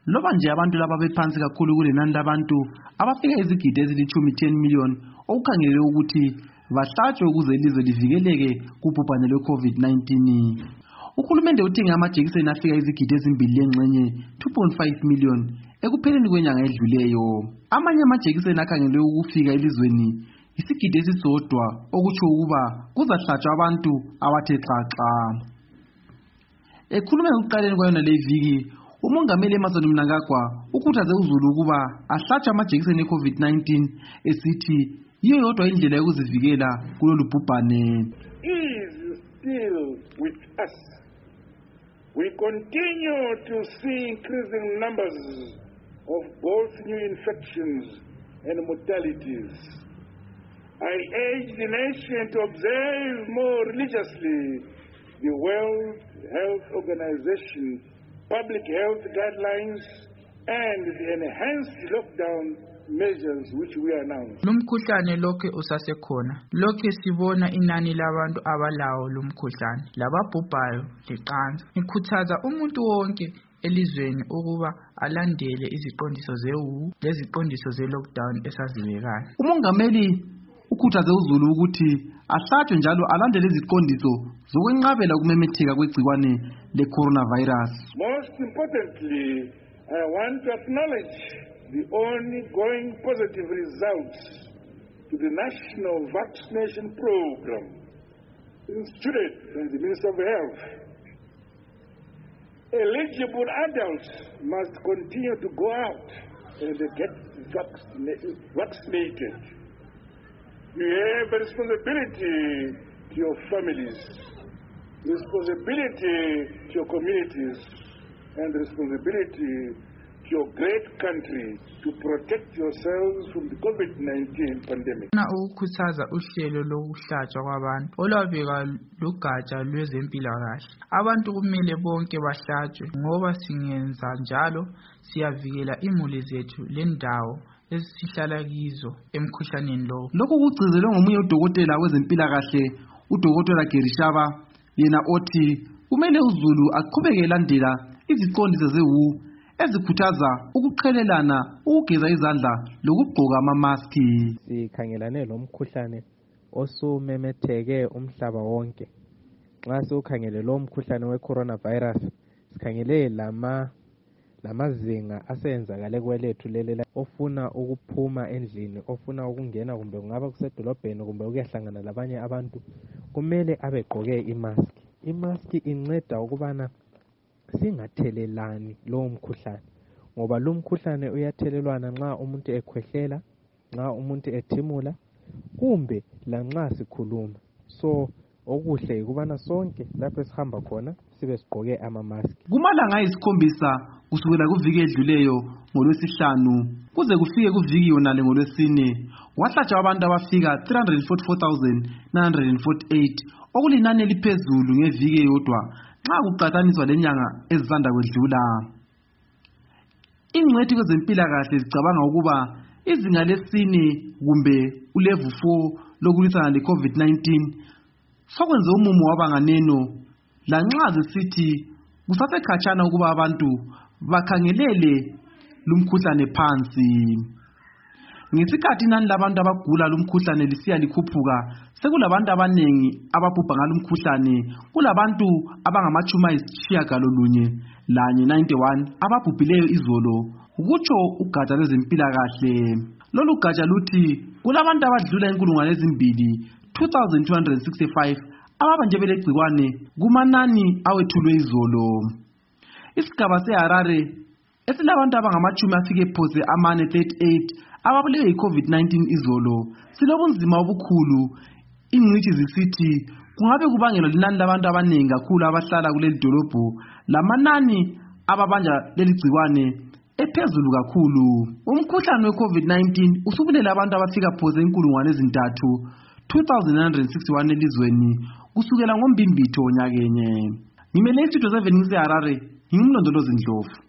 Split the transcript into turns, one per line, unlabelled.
Loba nje abantu laba bephansi kakhulu kulenani labantu abafika izigidi ezili-10 million okukhangelelwe ukuthi bahlatshwe ukuze ilizwe livikeleke kubhubhane lwe-COVID-19. Uhulumende uthenga amajekiseni afika izigidi ezimbili lengxenye 2.5 million ekupheleni kwenyanga edluleyo. Amanye amajekiseni akhangelelwe ukufika elizweni isigidi esisodwa okutsho ukuba kuzahlatshwa abantu abathe xaxa. Ekhuluma ekuqaleni kwayona le viki, umongameli Emmerson Mnangagwa ukhuthaze uzulu ukuba ahlatshwe amajekiseni e-COVID-19 esithi yiyo yodwa indlela yokuzivikela kulolu bhubhane.
Is still with us. We continue to see increasing numbers of both new infections and mortalities. I urge the nation to observe more religiously the World Health Organization public health guidelines and the enhanced lockdown measures which we announced.
Lumkhuhlane lokhe usasekhona. Lokhe sibona inani labantu abalawo lumkhuhlane lababhubhayo liqansa. Ngikhuthaza umuntu wonke elizweni ukuba alandele iziqondiso ze-WHO leziqondiso ze-lockdown esazibekayo.
Umongameli ukhuthaze uzulu ukuthi ahlatshwe njalo alandele iziqondiso zokwenqabela ukumemetheka kwegciwane le-coronavirus.
Most importantly, I want to acknowledge the ongoing positive results to the national vaccination program instituted by the Minister of Health. Eligible adults must continue to go out and get vaccinated. You have a responsibility to your families, responsibility to your communities, and responsibility to your great country to protect yourselves from the COVID-19 pandemic.
Ukukhuthaza uhlelo lokuhlatshwa kwabantu olwabekwa lugatsha lwezempilakahle. Abantu kumele bonke bahlatshwe ngoba singenza njalo siyavikela imuli zethu lendawo esihlala kizo emkhuhlaneni lo.
Lokho kugcizelwe ngomunye udokotela wezempilakahle uDokotela Gerishaba, yena othi kumele uzulu aqhubeke elandela iziqondiso ze-WHO ezikhuthaza ukuqhelelana, ukugeza izandla lokugqoka ama-maski.
Sikhangelane lomkhuhlane osumemetheke umhlaba wonke. Nxa sikhangele lo mkhuhlane we-coronavirus, sikhangele lamazinga asenzakale kwelethu leli ofuna ukuphuma endlini, ofuna ukungena kumbe kungaba kusedolobheni kumbe ukuyahlangana labanye abantu, kumele abegqoke imask. Imask inceda ukubana singathelelani lo mkhuhlane, ngoba lo mkhuhlane uyathelelwana nxa umuntu ekhwehlela, nxa umuntu ethimula, kumbe lanxa sikhuluma. So okuhle yikubana sonke lapho esihamba khona sibe sigqoke ama-mask.
Kumalanga ayisikhombisa kusukela kuviki edluleyo ngoLwesihlanu kuze kufike kuviki yonale ngoLwesine, kwahlatshwa abantu abafika 344,948 okulinani eliphezulu ngeviki eyodwa nxa kuqhathaniswa lenyanga ezisanda kwedlula. Ingcwethi kwezempilakahle zicabanga ukuba izinga lesine kumbe ulevel 4 lokulwisana le-COVID-19 sokwenze umumo wabanganeno, lanxa zisithi kusasekhatshana ukuba abantu bakhangelele lumkhuhlane phansi. Ngesikhathi inani labantu abagula lumkhuhlane lisiya likhuphuka, sekulabantu abanengi ababhubha ngalumkhuhlane, kulabantu abangama-91 ababhubhileyo izolo, kutsho ugatsha lwezempilakahle. Lolu gatsha luthi kulabantu abadlula 2,265 ababanjwe belegcikwane kumanani awethulwe izolo. Isigaba seHarare esilabantu abangama-38 ababulewe yi-COVID-19 izolo silobunzima obukhulu. Ingcitshi zisithi kungabe kubangelwa linani labantu abanengi kakhulu abahlala kuleli dolobho lamanani ababanja leli gcikwane ephezulu kakhulu. Umkhuhlane we-COVID-19 usubulele abantu abafika phose 2,961 elizweni kusukela ngoMbimbitho nyakenye. Ngimele iStudio 7 ngiseHarare, ngimlondolozi Ndlovu.